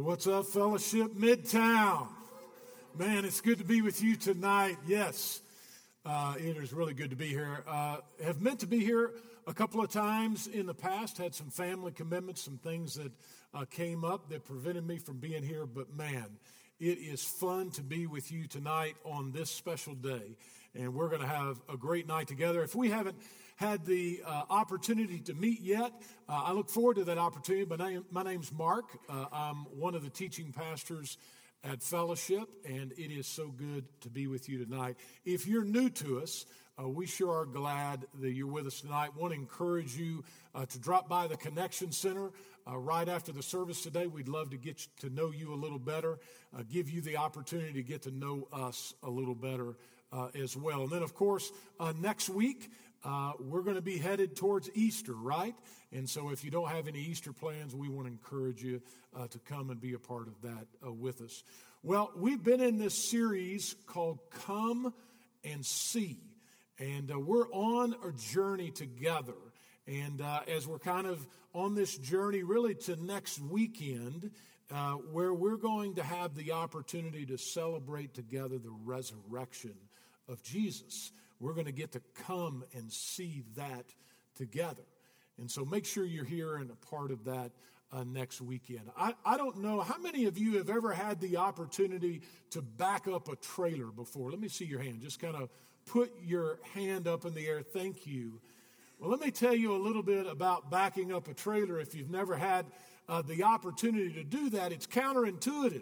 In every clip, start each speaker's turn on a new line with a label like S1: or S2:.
S1: What's up, Fellowship Midtown? Man, it's good to be with you tonight. Yes, it is really good to be here. Have meant to be here a couple of times in the past, had some family commitments, some things that came up that prevented me from being here, but man, it is fun to be with you tonight on this special day, and we're going to have a great night together. If we haven't had the opportunity to meet yet, I look forward to that opportunity. My name's Mark. I'm one of the teaching pastors at Fellowship, and it is so good to be with you tonight. If you're new to us, we sure are glad that you're with us tonight. Want to encourage you to drop by the Connection Center right after the service today. We'd love to get to know you a little better, give you the opportunity to get to know us a little better as well. And then, of course, next week, we're going to be headed towards Easter, right? And so if you don't have any Easter plans, we want to encourage you to come and be a part of that with us. Well, we've been in this series called Come and See. And we're on a journey together. And as we're kind of on this journey really to next weekend, where we're going to have the opportunity to celebrate together the resurrection of Jesus. We're going to get to come and see that together. And so make sure you're here and a part of that next weekend. I don't know, how many of you have ever had the opportunity to back up a trailer before? Let me see your hand. Just kind of put your hand up in the air. Thank you. Well, let me tell you a little bit about backing up a trailer. If you've never had the opportunity to do that, it's counterintuitive.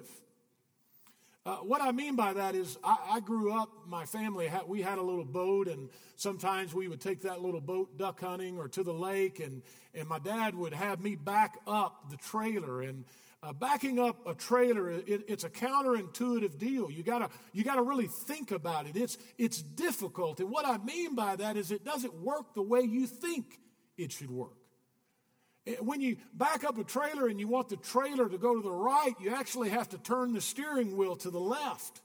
S1: What I mean by that is I grew up, my family, we had a little boat, and sometimes we would take that little boat duck hunting or to the lake, and my dad would have me back up the trailer. And backing up a trailer, it's a counterintuitive deal. You gotta really think about it. It's difficult, and what I mean by that is it doesn't work the way you think it should work. When you back up a trailer and you want the trailer to go to the right, you actually have to turn the steering wheel to the left.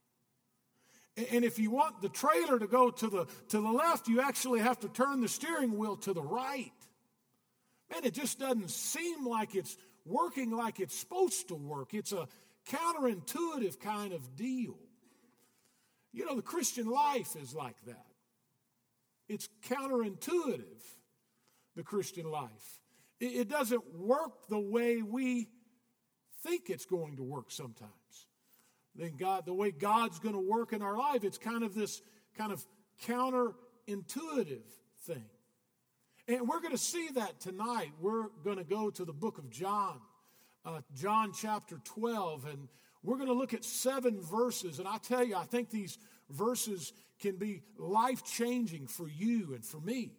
S1: And if you want the trailer to go to the left, you actually have to turn the steering wheel to the right. Man, it just doesn't seem like it's working like it's supposed to work. It's a counterintuitive kind of deal. You know, the Christian life is like that. It's counterintuitive, the Christian life. It doesn't work the way we think it's going to work sometimes. Then the way God's going to work in our life, it's kind of this kind of counterintuitive thing. And we're going to see that tonight. We're going to go to the book of John, John chapter 12, and we're going to look at 7 verses. And I tell you, I think these verses can be life-changing for you and for me.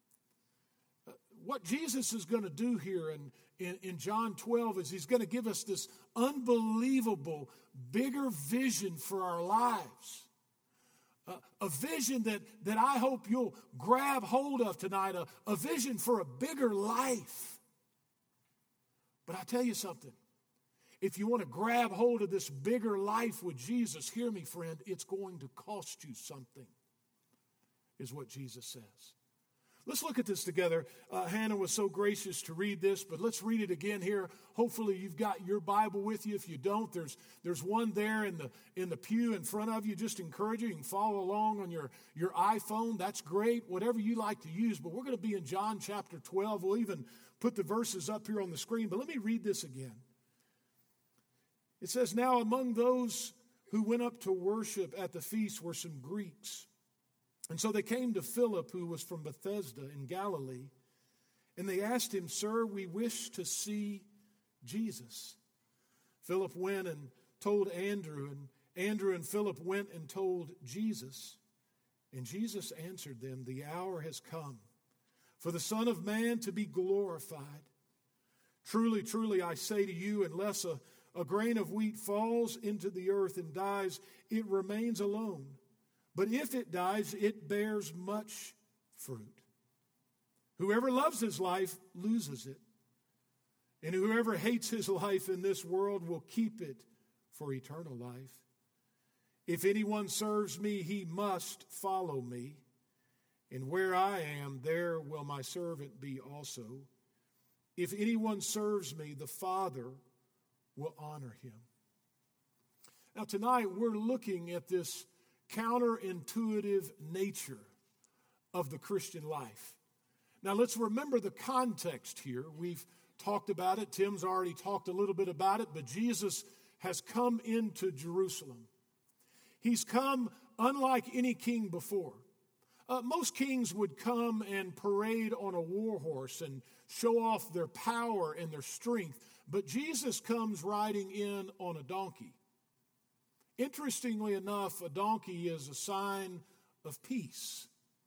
S1: What Jesus is going to do here in John 12 is he's going to give us this unbelievable, bigger vision for our lives. A vision that I hope you'll grab hold of tonight, a vision for a bigger life. But I tell you something, if you want to grab hold of this bigger life with Jesus, hear me, friend, it's going to cost you something, is what Jesus says. Let's look at this together. Hannah was so gracious to read this, but let's read it again here. Hopefully you've got your Bible with you. If you don't, there's one there in the pew in front of you. Just encourage you. You can follow along on your iPhone. That's great, whatever you like to use. But we're going to be in John chapter 12. We'll even put the verses up here on the screen. But let me read this again. It says, "Now among those who went up to worship at the feast were some Greeks. And so they came to Philip, who was from Bethsaida in Galilee, and they asked him, 'Sir, we wish to see Jesus.' Philip went and told Andrew, and Andrew and Philip went and told Jesus. And Jesus answered them, 'The hour has come for the Son of Man to be glorified. Truly, truly, I say to you, unless a grain of wheat falls into the earth and dies, it remains alone. But if it dies, it bears much fruit. Whoever loves his life loses it. And whoever hates his life in this world will keep it for eternal life. If anyone serves me, he must follow me. And where I am, there will my servant be also. If anyone serves me, the Father will honor him. Now, tonight we're looking at this counterintuitive nature of the Christian life. Now, let's remember the context here. We've talked about it. Tim's already talked a little bit about it, but Jesus has come into Jerusalem. He's come unlike any king before. Most kings would come and parade on a war horse and show off their power and their strength, but Jesus comes riding in on a donkey. Interestingly enough, a donkey is a sign of peace.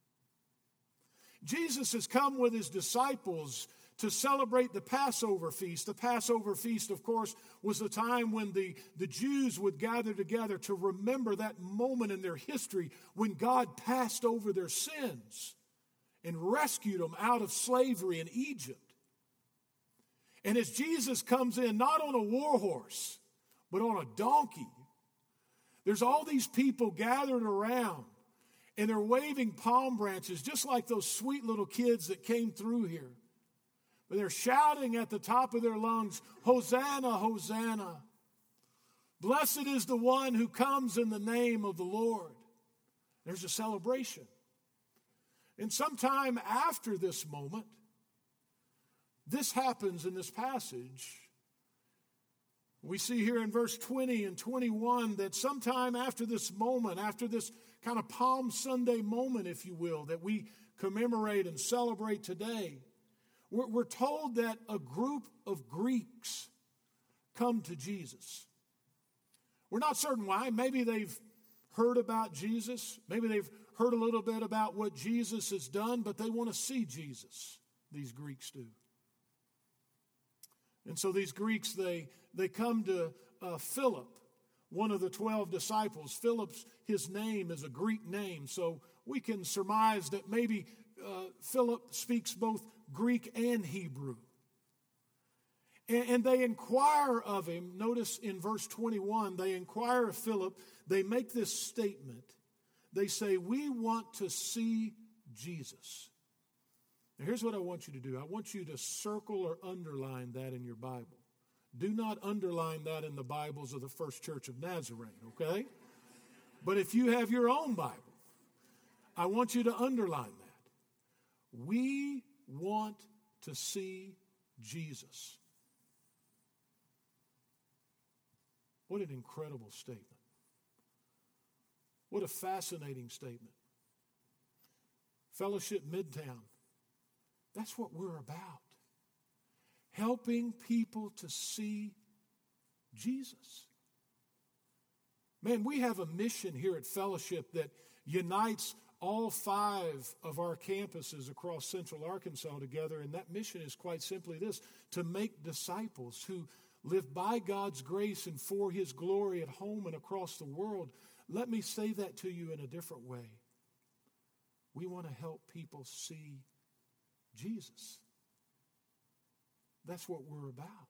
S1: Jesus has come with his disciples to celebrate the Passover feast. The Passover feast, of course, was the time when the Jews would gather together to remember that moment in their history when God passed over their sins and rescued them out of slavery in Egypt. And as Jesus comes in, not on a war horse, but on a donkey, there's all these people gathered around, and they're waving palm branches just like those sweet little kids that came through here. But they're shouting at the top of their lungs, "Hosanna, Hosanna. Blessed is the one who comes in the name of the Lord." There's a celebration. And sometime after this moment, this happens in this passage. We see here in verse 20 and 21 that sometime after this moment, after this kind of Palm Sunday moment, if you will, that we commemorate and celebrate today, we're told that a group of Greeks come to Jesus. We're not certain why. Maybe they've heard about Jesus. Maybe they've heard a little bit about what Jesus has done, but they want to see Jesus. These Greeks do. And so these Greeks, they come to Philip, one of the 12 disciples. Philip's, his name is a Greek name, so we can surmise that maybe Philip speaks both Greek and Hebrew. And they inquire of him. Notice in verse 21, they inquire of Philip. They make this statement. They say, "We want to see Jesus." Now here's what I want you to do. I want you to circle or underline that in your Bible. Do not underline that in the Bibles of the First Church of Nazarene, okay? But if you have your own Bible, I want you to underline that. We want to see Jesus. What an incredible statement. What a fascinating statement. Fellowship Midtown, that's what we're about. Helping people to see Jesus. Man, we have a mission here at Fellowship that unites all 5 of our campuses across Central Arkansas together, and that mission is quite simply this: to make disciples who live by God's grace and for his glory at home and across the world. Let me say that to you in a different way. We want to help people see Jesus. That's what we're about.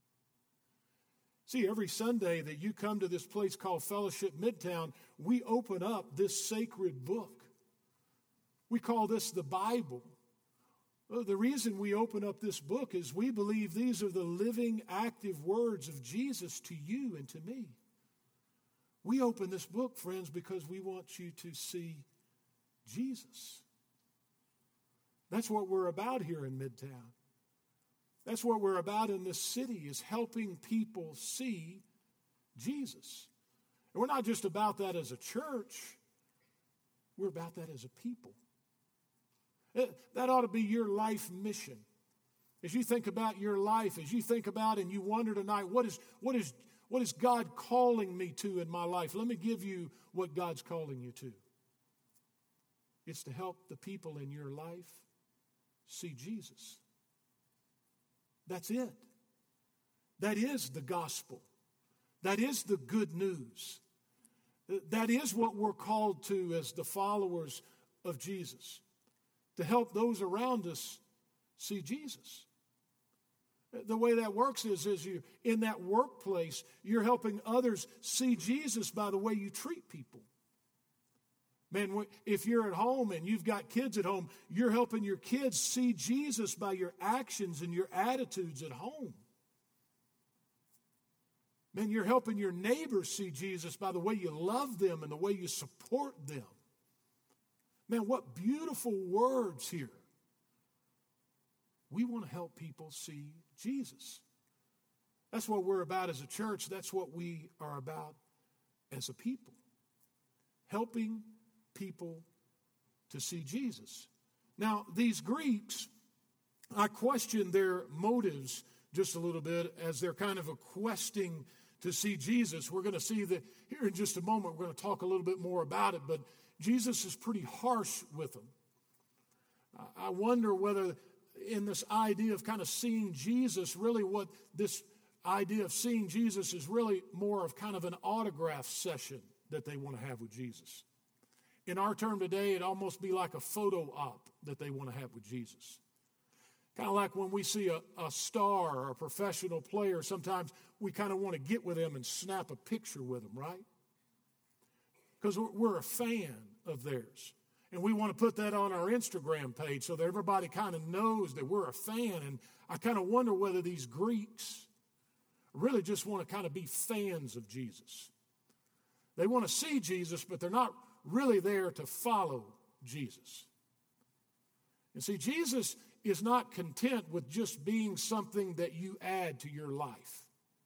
S1: See, every Sunday that you come to this place called Fellowship Midtown, we open up this sacred book. We call this the Bible. Well, the reason we open up this book is we believe these are the living, active words of Jesus to you and to me. We open this book, friends, because we want you to see Jesus. That's what we're about here in Midtown. That's what we're about in this city, is helping people see Jesus. And we're not just about that as a church. We're about that as a people. That ought to be your life mission. As you think about your life, as you think about and you wonder tonight, what is God calling me to in my life? Let me give you what God's calling you to. It's to help the people in your life see Jesus. That's it. That is the gospel. That is the good news. That is what we're called to as the followers of Jesus. To help those around us see Jesus. The way that works is you in that workplace, you're helping others see Jesus by the way you treat people. Man, if you're at home and you've got kids at home, you're helping your kids see Jesus by your actions and your attitudes at home. Man, you're helping your neighbors see Jesus by the way you love them and the way you support them. Man, what beautiful words here. We want to help people see Jesus. That's what we're about as a church. That's what we are about as a people. Helping people to see Jesus. Now, these Greeks, I question their motives just a little bit as they're kind of questing to see Jesus. We're going to see that here in just a moment. We're going to talk a little bit more about it, but Jesus is pretty harsh with them. I wonder whether in this idea of kind of seeing Jesus, really what this idea of seeing Jesus is really more of kind of an autograph session that they want to have with Jesus. In our term today, it'd almost be like a photo op that they want to have with Jesus. Kind of like when we see a star or a professional player, sometimes we kind of want to get with them and snap a picture with them, right? Because we're a fan of theirs. And we want to put that on our Instagram page so that everybody kind of knows that we're a fan. And I kind of wonder whether these Greeks really just want to kind of be fans of Jesus. They want to see Jesus, but they're not really there to follow Jesus. And see, Jesus is not content with just being something that you add to your life.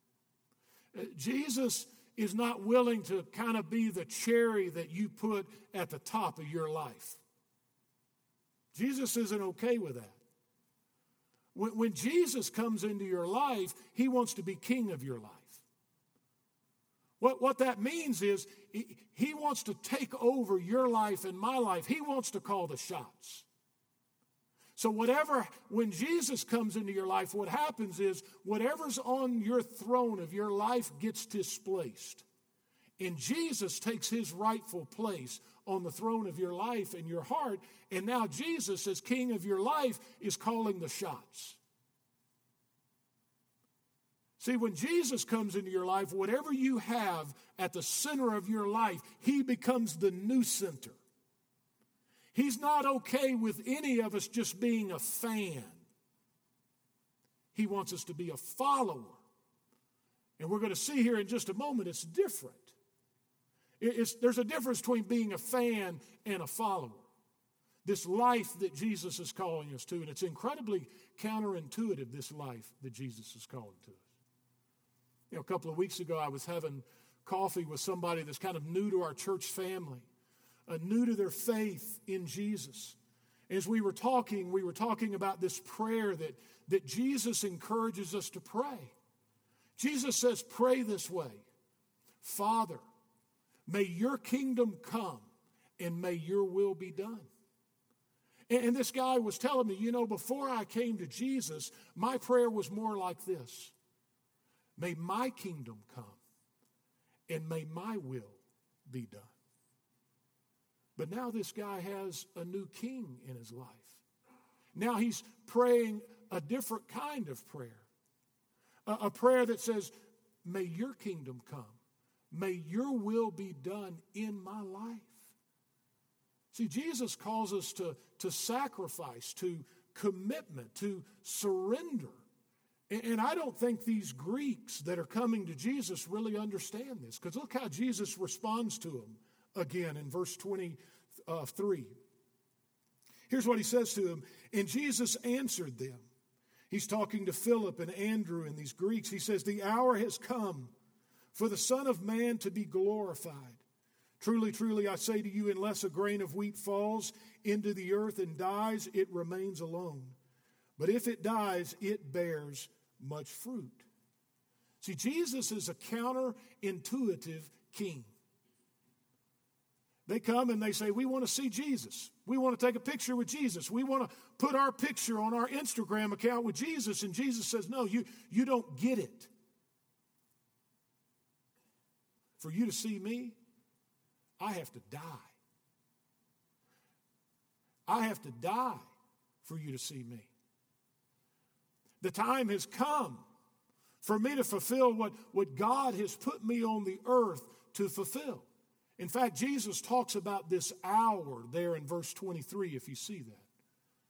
S1: Jesus is not willing to kind of be the cherry that you put at the top of your life. Jesus isn't okay with that. When Jesus comes into your life, he wants to be king of your life. What that means is he wants to take over your life and my life. He wants to call the shots. So when Jesus comes into your life, what happens is whatever's on your throne of your life gets displaced. And Jesus takes his rightful place on the throne of your life and your heart. And now Jesus, as king of your life, is calling the shots. See, when Jesus comes into your life, whatever you have at the center of your life, he becomes the new center. He's not okay with any of us just being a fan. He wants us to be a follower. And we're going to see here in just a moment, it's different. There's a difference between being a fan and a follower. This life that Jesus is calling us to, and it's incredibly counterintuitive, this life that Jesus is calling to us. A couple of weeks ago, I was having coffee with somebody that's kind of new to our church family, new to their faith in Jesus. As we were talking about this prayer that Jesus encourages us to pray. Jesus says, pray this way: Father, may your kingdom come and may your will be done. And this guy was telling me, before I came to Jesus, my prayer was more like this: may my kingdom come and may my will be done. But now this guy has a new king in his life. Now he's praying a different kind of prayer. A prayer that says, may your kingdom come. May your will be done in my life. See, Jesus calls us to sacrifice, to commitment, to surrender. And I don't think these Greeks that are coming to Jesus really understand this. Because look how Jesus responds to them again in verse 23. Here's what he says to them. And Jesus answered them. He's talking to Philip and Andrew and these Greeks. He says, the hour has come for the Son of Man to be glorified. Truly, truly, I say to you, unless a grain of wheat falls into the earth and dies, it remains alone. But if it dies, it bears much fruit. See, Jesus is a counterintuitive king. They come and they say, we want to see Jesus. We want to take a picture with Jesus. We want to put our picture on our Instagram account with Jesus. And Jesus says, no, you don't get it. For you to see me, I have to die. I have to die for you to see me. The time has come for me to fulfill what God has put me on the earth to fulfill. In fact, Jesus talks about this hour there in verse 23, if you see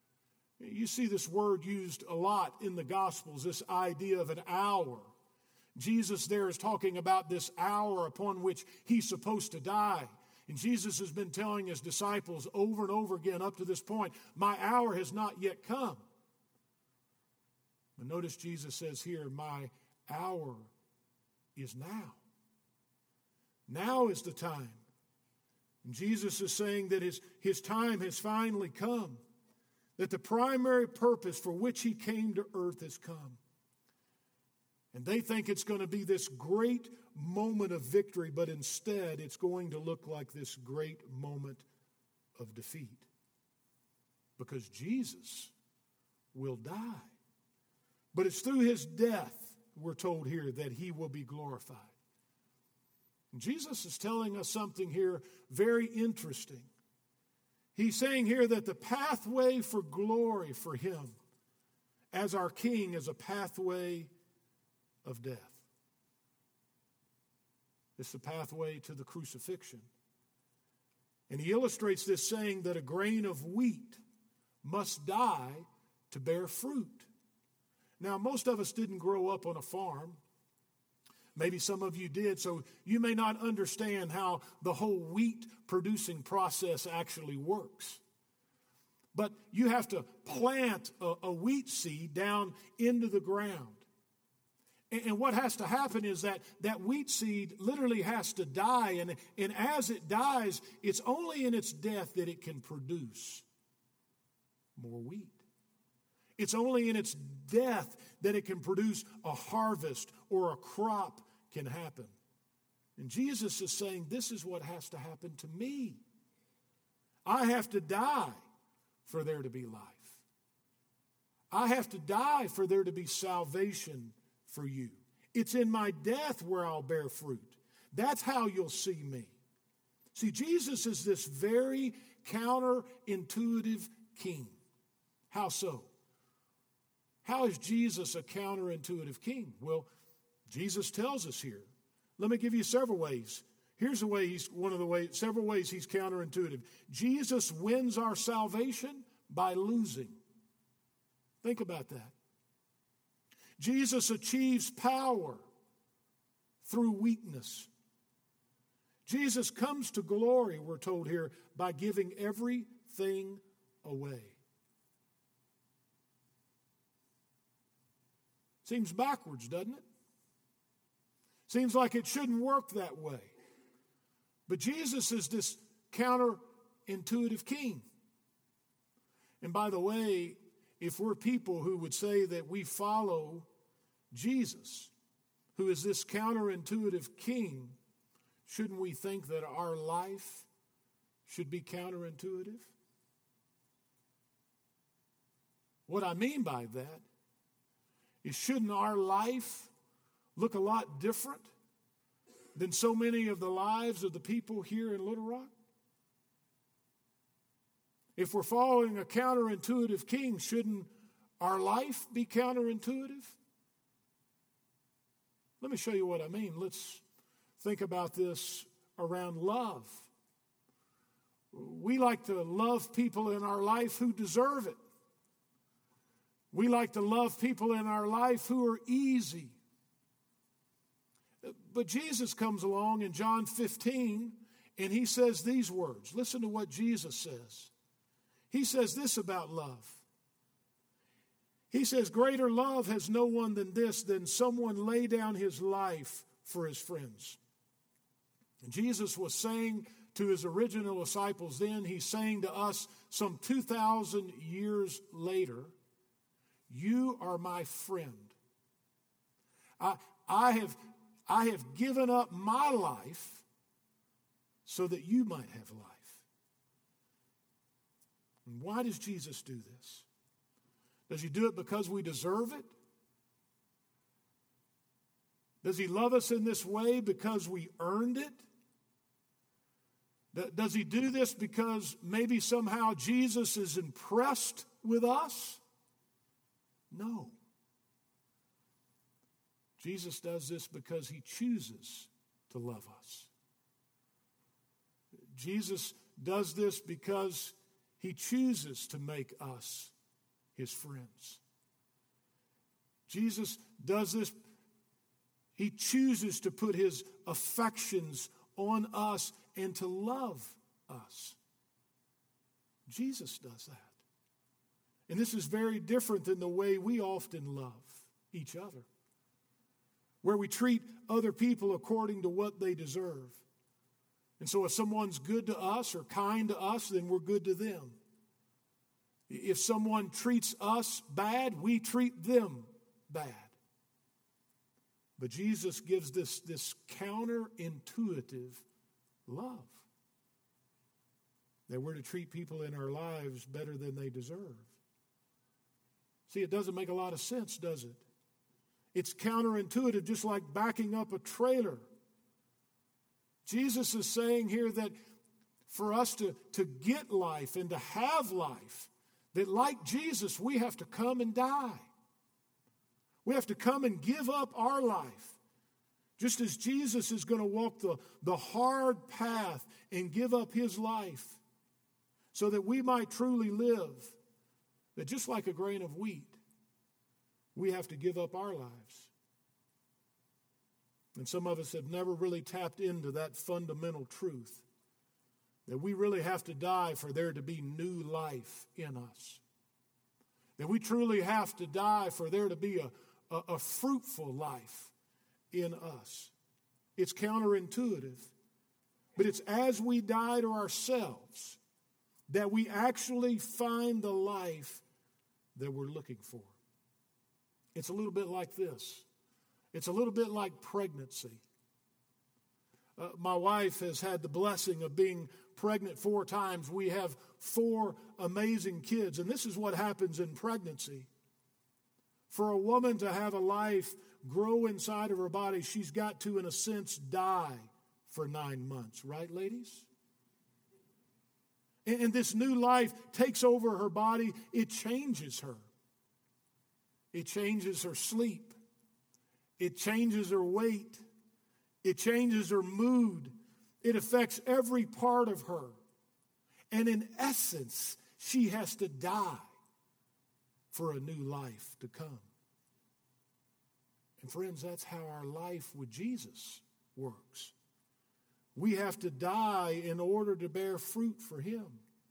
S1: that. You see this word used a lot in the Gospels, this idea of an hour. Jesus there is talking about this hour upon which he's supposed to die. And Jesus has been telling his disciples over and over again up to this point, my hour has not yet come. But notice Jesus says here, my hour is now. Now is the time. And Jesus is saying that his time has finally come. That the primary purpose for which he came to earth has come. And they think it's going to be this great moment of victory, but instead it's going to look like this great moment of defeat. Because Jesus will die. But it's through his death, we're told here, that he will be glorified. And Jesus is telling us something here very interesting. He's saying here that the pathway for glory for him as our king is a pathway of death. It's the pathway to the crucifixion. And he illustrates this saying that a grain of wheat must die to bear fruit. Now, most of us didn't grow up on a farm. Maybe some of you did, so you may not understand how the whole wheat producing process actually works. But you have to plant a wheat seed down into the ground. And what has to happen is that wheat seed literally has to die. And as it dies, it's only in its death that it can produce more wheat. It's only in its death that it can produce a harvest or a crop can happen. And Jesus is saying, this is what has to happen to me. I have to die for there to be life. I have to die for there to be salvation for you. It's in my death where I'll bear fruit. That's how you'll see me. See, Jesus is this very counterintuitive king. How so? How is Jesus a counterintuitive king? Well, Jesus tells us here. Let me give you several ways. Here's a way several ways he's counterintuitive. Jesus wins our salvation by losing. Think about that. Jesus achieves power through weakness. Jesus comes to glory, we're told here, by giving everything away. Seems backwards, doesn't it? Seems like it shouldn't work that way. But Jesus is this counterintuitive king. And by the way, if we're people who would say that we follow Jesus, who is this counterintuitive king, shouldn't we think that our life should be counterintuitive? What I mean by that is, shouldn't our life look a lot different than so many of the lives of the people here in Little Rock? If we're following a counterintuitive king, shouldn't our life be counterintuitive? Let me show you what I mean. Let's think about this around love. We like to love people in our life who deserve it. We like to love people in our life who are easy. But Jesus comes along in John 15, and he says these words. Listen to what Jesus says. He says this about love. He says, greater love has no one than this, than someone lay down his life for his friends. And Jesus was saying to his original disciples then, he's saying to us some 2,000 years later, you are my friend. I have given up my life so that you might have life. And why does Jesus do this? Does he do it because we deserve it? Does he love us in this way because we earned it? Does he do this because maybe somehow Jesus is impressed with us? No. Jesus does this because he chooses to love us. Jesus does this because he chooses to make us his friends. Jesus does this He chooses to put his affections on us and to love us. Jesus does that. And this is very different than the way we often love each other, where we treat other people according to what they deserve. And so if someone's good to us or kind to us, then we're good to them. If someone treats us bad, we treat them bad. But Jesus gives this counterintuitive love, that we're to treat people in our lives better than they deserve. See, it doesn't make a lot of sense, does it? It's counterintuitive, just like backing up a trailer. Jesus is saying here that for us to get life and to have life, that like Jesus, we have to come and die. We have to come and give up our life. Just as Jesus is going to walk the hard path and give up his life so that we might truly live, that just like a grain of wheat, we have to give up our lives. And some of us have never really tapped into that fundamental truth, that we really have to die for there to be new life in us. That we truly have to die for there to be a fruitful life in us. It's counterintuitive, but it's as we die to ourselves that we actually find the life that we're looking for. It's a little bit like this. It's a little bit like pregnancy. My wife has had the blessing of being pregnant 4 times. We have 4 amazing kids, and this is what happens in pregnancy. For a woman to have a life grow inside of her body, she's got to, in a sense, die for 9 months. Right, ladies? And this new life takes over her body. It changes her. It changes her sleep. It changes her weight. It changes her mood. It affects every part of her. And in essence, she has to die for a new life to come. And friends, that's how our life with Jesus works. We have to die in order to bear fruit for him.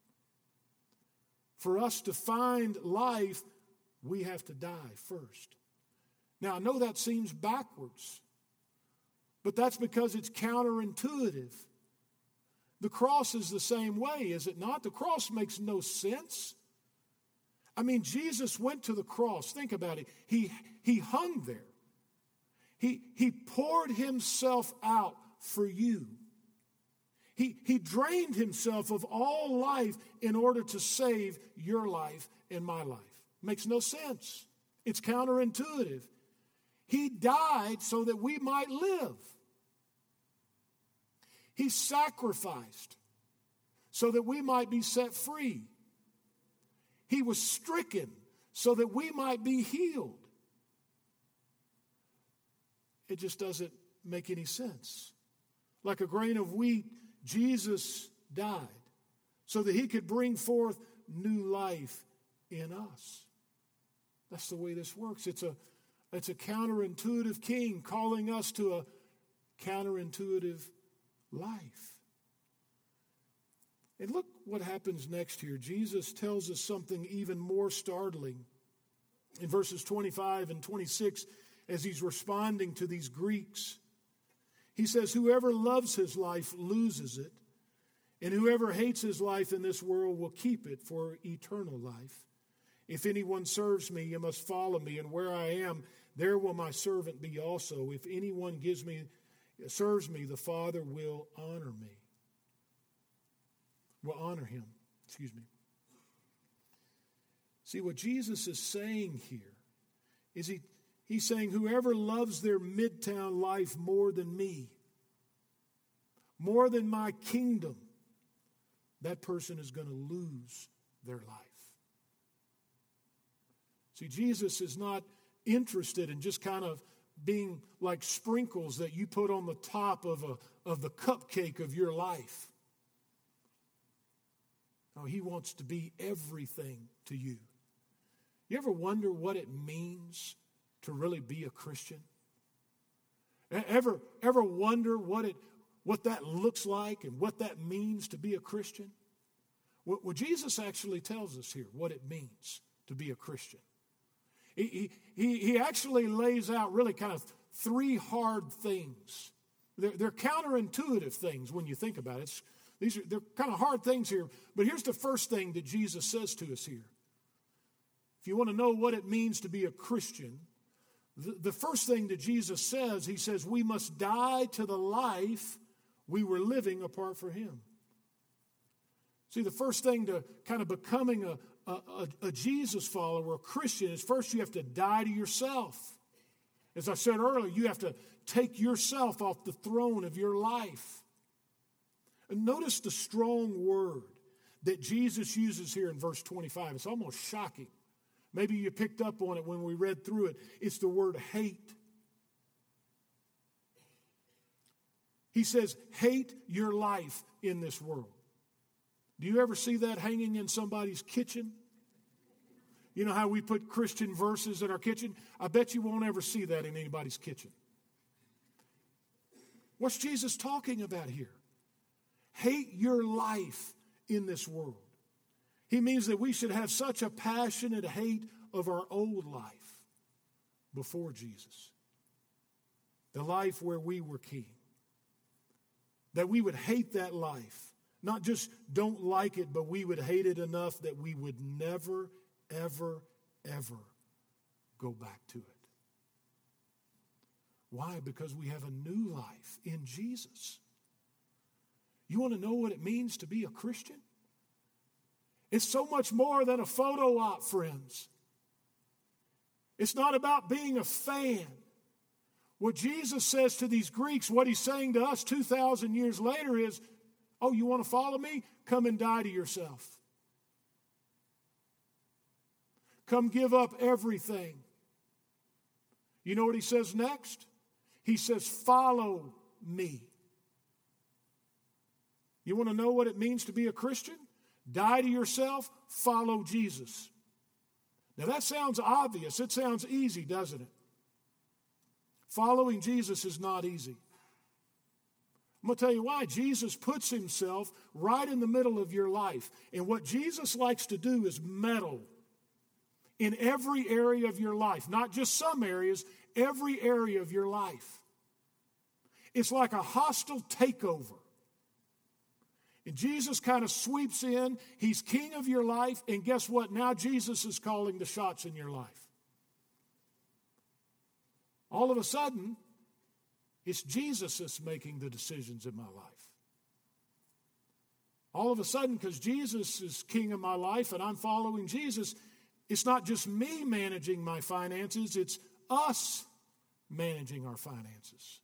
S1: For us to find life, we have to die first. Now, I know that seems backwards, but that's because it's counterintuitive. The cross is the same way, is it not? The cross makes no sense. I mean, Jesus went to the cross. Think about it. He hung there. He poured himself out for you. He drained himself of all life in order to save your life and my life. Makes no sense. It's counterintuitive. He died so that we might live. He sacrificed so that we might be set free. He was stricken so that we might be healed. It just doesn't make any sense. Like a grain of wheat, Jesus died so that he could bring forth new life in us. That's the way this works. It's a counterintuitive king calling us to a counterintuitive life. And look what happens next here. Jesus tells us something even more startling in verses 25 and 26 as he's responding to these Greeks. He says, "Whoever loves his life loses it, and whoever hates his life in this world will keep it for eternal life. If anyone serves me, you must follow me, and where I am, there will my servant be also. If anyone serves me, the Father will honor me." Will honor him. See, what Jesus is saying here is he's saying, whoever loves their midtown life more than me, more than my kingdom, that person is going to lose their life. See, Jesus is not interested in just kind of being like sprinkles that you put on the top of the cupcake of your life. No, he wants to be everything to you. You ever wonder what it means to really be a Christian? Ever wonder what that looks like and what that means to be a Christian? Well, Jesus actually tells us here what it means to be a Christian. He actually lays out really kind of three hard things. They're counterintuitive things when you think about it. They're kind of hard things here. But here's the first thing that Jesus says to us here. If you want to know what it means to be a Christian, the first thing that Jesus says, he says, we must die to the life we were living apart from him. See, the first thing to kind of becoming a Jesus follower, a Christian, is first you have to die to yourself. As I said earlier, you have to take yourself off the throne of your life. And notice the strong word that Jesus uses here in verse 25. It's almost shocking. Maybe you picked up on it when we read through it. It's the word hate. He says, hate your life in this world. Do you ever see that hanging in somebody's kitchen? You know how we put Christian verses in our kitchen? I bet you won't ever see that in anybody's kitchen. What's Jesus talking about here? Hate your life in this world. He means that we should have such a passionate hate of our old life before Jesus. The life where we were king. That we would hate that life. Not just don't like it, but we would hate it enough that we would never, ever, ever go back to it. Why? Because we have a new life in Jesus. You want to know what it means to be a Christian? It's so much more than a photo op, friends. It's not about being a fan. What Jesus says to these Greeks, what he's saying to us 2,000 years later is, oh, you want to follow me? Come and die to yourself. Come give up everything. You know what he says next? He says, follow me. You want to know what it means to be a Christian? Die to yourself, follow Jesus. Now that sounds obvious. It sounds easy, doesn't it? Following Jesus is not easy. I'm going to tell you why. Jesus puts himself right in the middle of your life. And what Jesus likes to do is meddle in every area of your life. Not just some areas, every area of your life. It's like a hostile takeover. And Jesus kind of sweeps in. He's king of your life. And guess what? Now Jesus is calling the shots in your life. All of a sudden, it's Jesus that's making the decisions in my life. All of a sudden, because Jesus is king of my life and I'm following Jesus, it's not just me managing my finances, it's us managing our finances.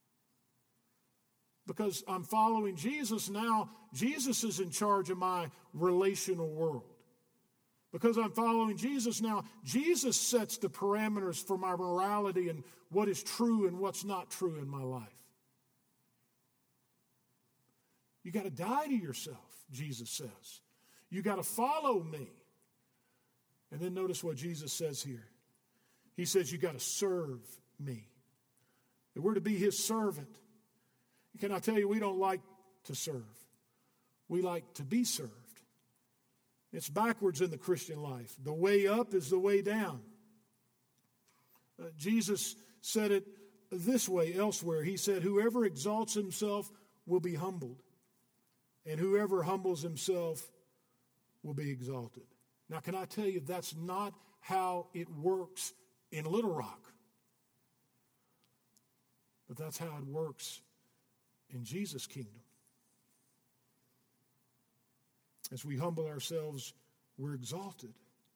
S1: Because I'm following Jesus now, Jesus is in charge of my relational world. Because I'm following Jesus now, Jesus sets the parameters for my morality and what is true and what's not true in my life. You got to die to yourself, Jesus says. You got to follow me. And then notice what Jesus says here. He says you got to serve me. And we're to be his servant. Can I tell you, we don't like to serve. We like to be served. It's backwards in the Christian life. The way up is the way down. Jesus said it this way elsewhere. He said, whoever exalts himself will be humbled, and whoever humbles himself will be exalted. Now, can I tell you, that's not how it works in Little Rock. But that's how it works in Jesus' kingdom. As we humble ourselves, we're exalted.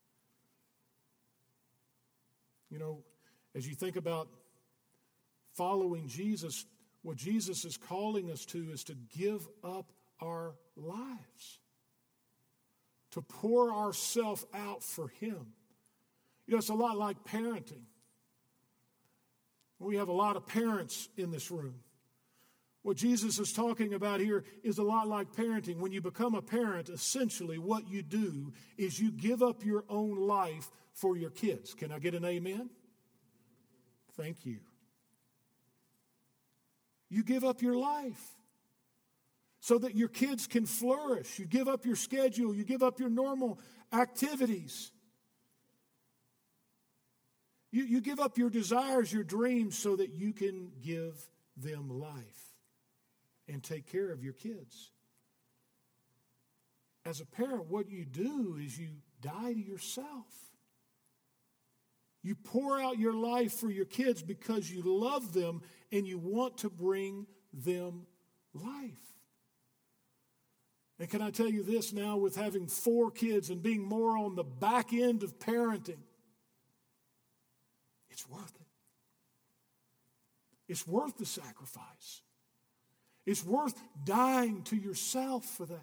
S1: You know, as you think about following Jesus, what Jesus is calling us to is to give up our lives, to pour ourselves out for him. You know, it's a lot like parenting. We have a lot of parents in this room. What Jesus is talking about here is a lot like parenting. When you become a parent, essentially what you do is you give up your own life for your kids. Can I get an amen? Thank you. You give up your life so that your kids can flourish. You give up your schedule. You give up your normal activities. You give up your desires, your dreams, so that you can give them life and take care of your kids. As a parent, what you do is you die to yourself. You pour out your life for your kids because you love them and you want to bring them life. And can I tell you this now, with having 4 kids and being more on the back end of parenting, it's worth it. It's worth the sacrifice. It's worth dying to yourself for that.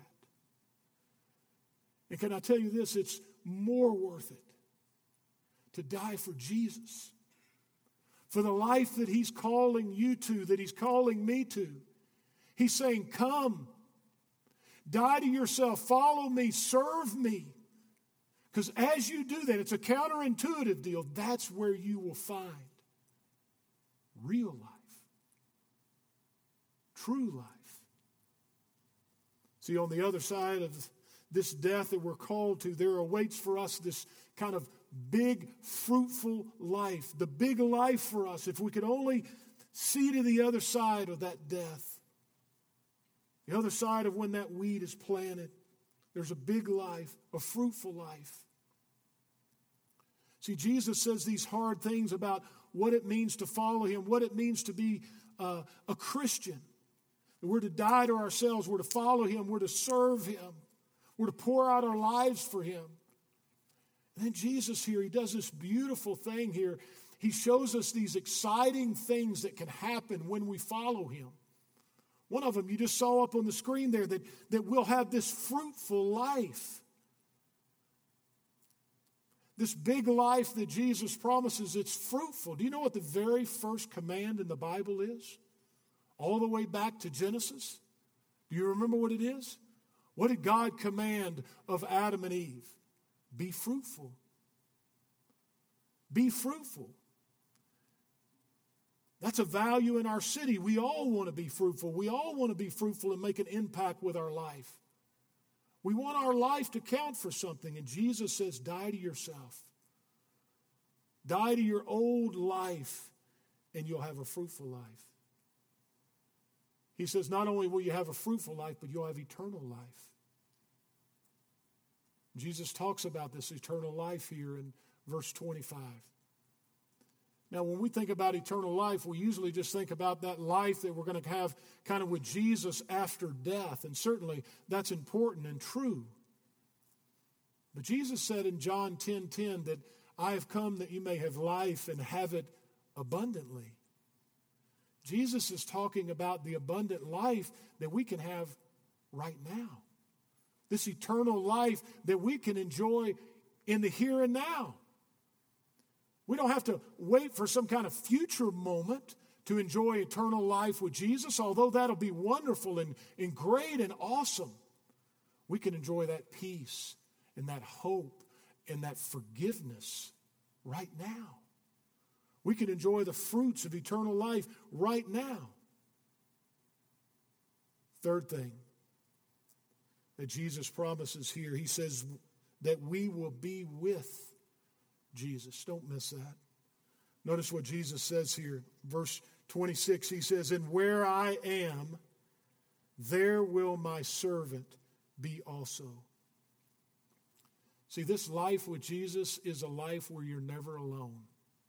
S1: And can I tell you this, it's more worth it to die for Jesus, for the life that He's calling you to, that He's calling me to. He's saying, come, die to yourself, follow me, serve me. Because as you do that, it's a counterintuitive deal. That's where you will find real life, true life. See, on the other side of this death that we're called to, there awaits for us this kind of big, fruitful life. The big life for us, if we could only see to the other side of that death, the other side of when that weed is planted, there's a big life, a fruitful life. See, Jesus says these hard things about what it means to follow Him, what it means to be a Christian. We're to die to ourselves, we're to follow Him, we're to serve Him, we're to pour out our lives for Him. And then Jesus here, He does this beautiful thing here. He shows us these exciting things that can happen when we follow Him. One of them you just saw up on the screen there, that we'll have this fruitful life. This big life that Jesus promises, it's fruitful. Do you know what the very first command in the Bible is? All the way back to Genesis. Do you remember what it is? What did God command of Adam and Eve? Be fruitful. Be fruitful. That's a value in our city. We all want to be fruitful. We all want to be fruitful and make an impact with our life. We want our life to count for something. And Jesus says, die to yourself. Die to your old life, and you'll have a fruitful life. He says, not only will you have a fruitful life, but you'll have eternal life. Jesus talks about this eternal life here in verse 25. Now, when we think about eternal life, we usually just think about that life that we're going to have kind of with Jesus after death. And certainly that's important and true. But Jesus said in John 10:10 that I have come that you may have life and have it abundantly. Jesus is talking about the abundant life that we can have right now. This eternal life that we can enjoy in the here and now. We don't have to wait for some kind of future moment to enjoy eternal life with Jesus, although that'll be wonderful and great and awesome. We can enjoy that peace and that hope and that forgiveness right now. We can enjoy the fruits of eternal life right now. Third thing that Jesus promises here, He says that we will be with Jesus. Don't miss that. Notice what Jesus says here. Verse 26, He says, and where I am, there will my servant be also. See, this life with Jesus is a life where you're never alone.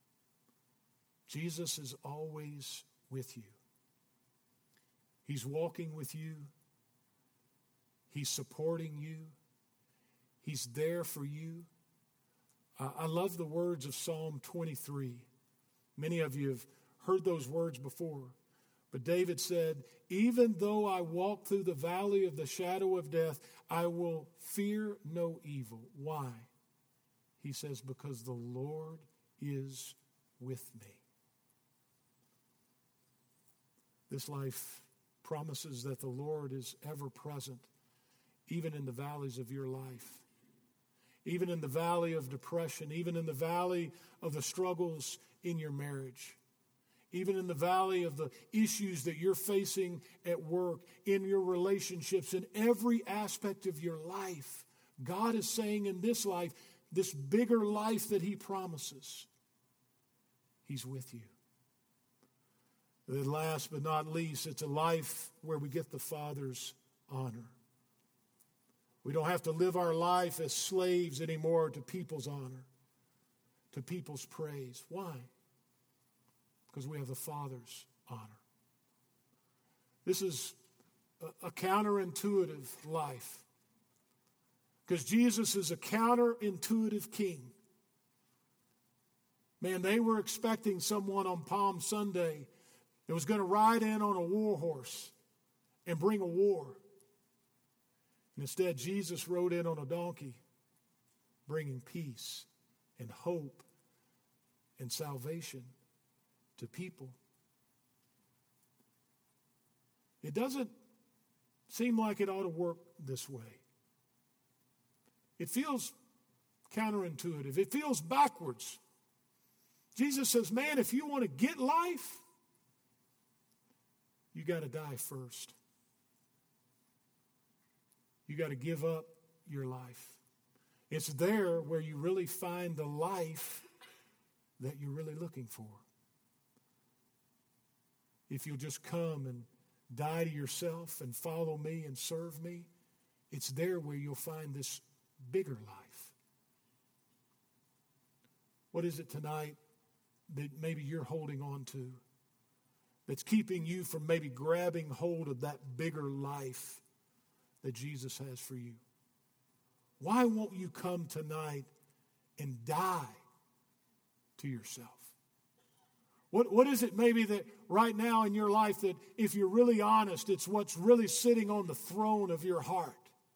S1: Jesus is always with you. He's walking with you. He's supporting you. He's there for you. I love the words of Psalm 23. Many of you have heard those words before. But David said, even though I walk through the valley of the shadow of death, I will fear no evil. Why? He says, because the Lord is with me. This life promises that the Lord is ever present, even in the valleys of your life. Even in the valley of depression, even in the valley of the struggles in your marriage, even in the valley of the issues that you're facing at work, in your relationships, in every aspect of your life. God is saying in this life, this bigger life that He promises, He's with you. And then last but not least, it's a life where we get the Father's honor. We don't have to live our life as slaves anymore to people's honor, to people's praise. Why? Because we have the Father's honor. This is a counterintuitive life. Because Jesus is a counterintuitive king. Man, they were expecting someone on Palm Sunday that was going to ride in on a war horse and bring a war. And instead, Jesus rode in on a donkey, bringing peace and hope and salvation to people. It doesn't seem like it ought to work this way. It feels counterintuitive. It feels backwards. Jesus says, man, if you want to get life, you got to die first. You got to give up your life. It's there where you really find the life that you're really looking for. If you'll just come and die to yourself and follow me and serve me, it's there where you'll find this bigger life. What is it tonight that maybe you're holding on to that's keeping you from maybe grabbing hold of that bigger life that Jesus has for you? Why won't you come tonight and die to yourself? What is it maybe that right now in your life that, if you're really honest, it's what's really sitting on the throne of your heart?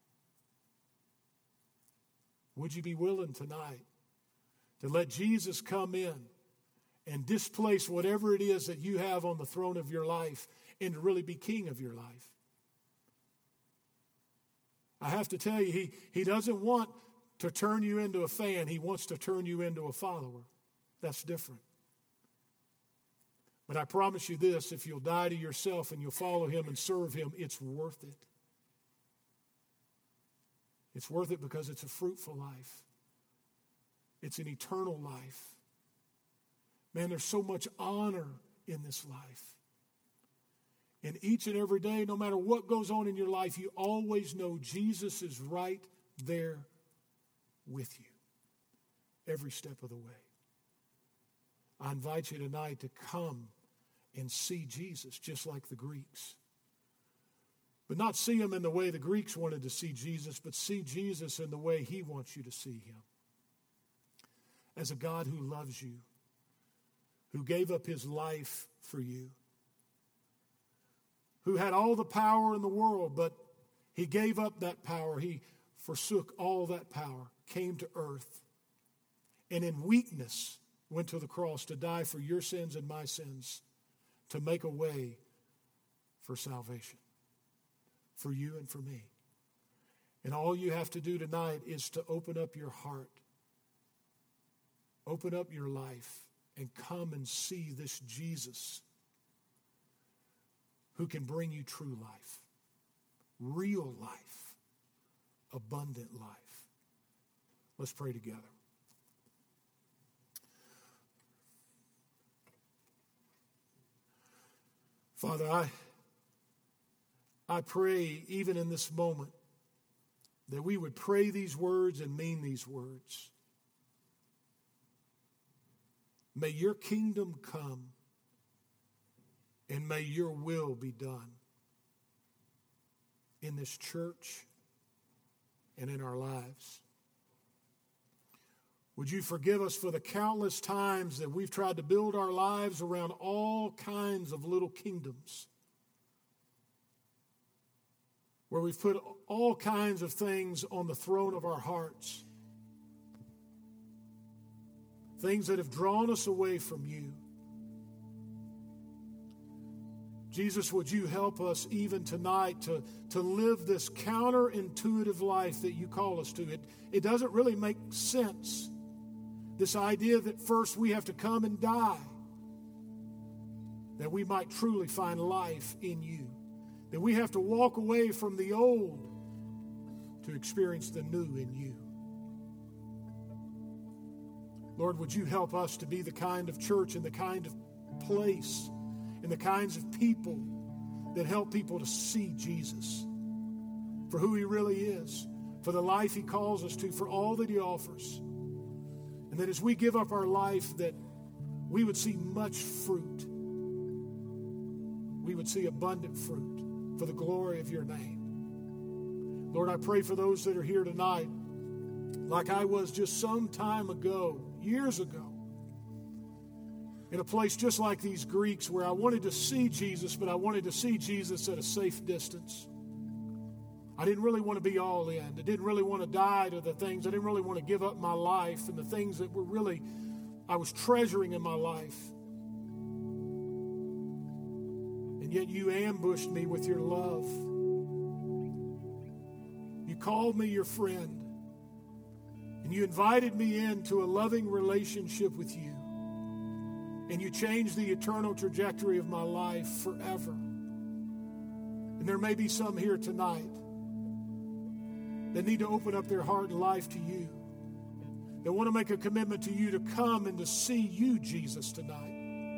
S1: Would you be willing tonight to let Jesus come in and displace whatever it is that you have on the throne of your life and to really be king of your life? I have to tell you, he doesn't want to turn you into a fan. He wants to turn you into a follower. That's different. But I promise you this, if you'll die to yourself and you'll follow Him and serve Him, it's worth it. It's worth it because it's a fruitful life. It's an eternal life. Man, there's so much honor in this life. And each and every day, no matter what goes on in your life, you always know Jesus is right there with you every step of the way. I invite you tonight to come and see Jesus just like the Greeks. But not see Him in the way the Greeks wanted to see Jesus, but see Jesus in the way He wants you to see Him. As a God who loves you, who gave up His life for you, who had all the power in the world, but He gave up that power. He forsook all that power, came to earth, and in weakness went to the cross to die for your sins and my sins, to make a way for salvation, for you and for me. And all you have to do tonight is to open up your heart, open up your life, and come and see this Jesus who can bring you true life, real life, abundant life. Let's pray together. Father, I pray even in this moment that we would pray these words and mean these words. May your kingdom come and may your will be done in this church and in our lives. Would you forgive us for the countless times that we've tried to build our lives around all kinds of little kingdoms, where we've put all kinds of things on the throne of our hearts, things that have drawn us away from you. Jesus, would you help us even tonight to live this counterintuitive life that you call us to? It doesn't really make sense. This idea that first we have to come and die that we might truly find life in you. That we have to walk away from the old to experience the new in you. Lord, would you help us to be the kind of church and the kind of place and the kinds of people that help people to see Jesus for who he really is, for the life he calls us to, for all that he offers. And that as we give up our life, that we would see much fruit. We would see abundant fruit for the glory of your name. Lord, I pray for those that are here tonight, like I was just some time ago, years ago, in a place just like these Greeks where I wanted to see Jesus, but I wanted to see Jesus at a safe distance. I didn't really want to be all in. I didn't really want to die to the things. I didn't really want to give up my life and the things that were really, I was treasuring in my life. And yet you ambushed me with your love. You called me your friend. And you invited me into a loving relationship with you. And you changed the eternal trajectory of my life forever. And there may be some here tonight that need to open up their heart and life to you. They want to make a commitment to you to come and to see you, Jesus, tonight.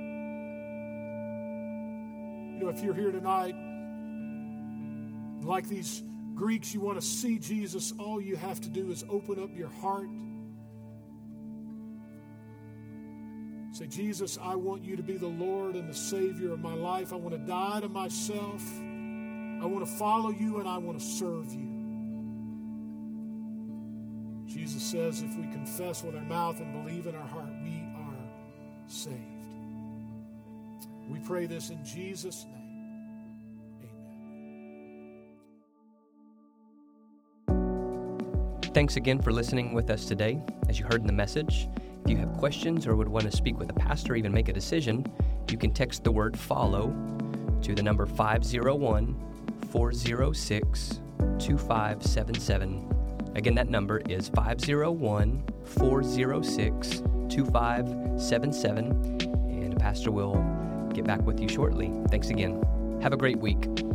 S1: You know, if you're here tonight, like these Greeks, you want to see Jesus, all you have to do is open up your heart. Say, Jesus, I want you to be the Lord and the Savior of my life. I want to die to myself. I want to follow you and I want to serve you. Jesus says if we confess with our mouth and believe in our heart, we are saved. We pray this in Jesus' name. Amen.
S2: Thanks again for listening with us today. As you heard in the message, if you have questions or would want to speak with a pastor or even make a decision, you can text the word FOLLOW to the number 501-406-2577. Again, that number is 501-406-2577, and a pastor will get back with you shortly. Thanks again. Have a great week.